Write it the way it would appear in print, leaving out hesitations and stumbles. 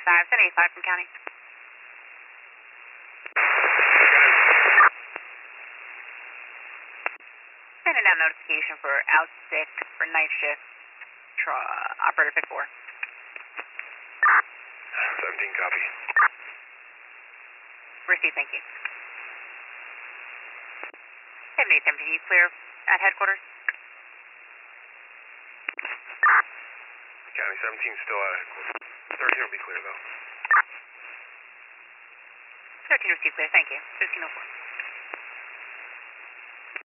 785 from county. Sending out notification for out sick for night shift. Operator pick 4. 17, copy. Received, thank you. 7870, you clear at headquarters? County 17 still at headquarters. 13 will be clear though. 13 received clear, thank you. 1504.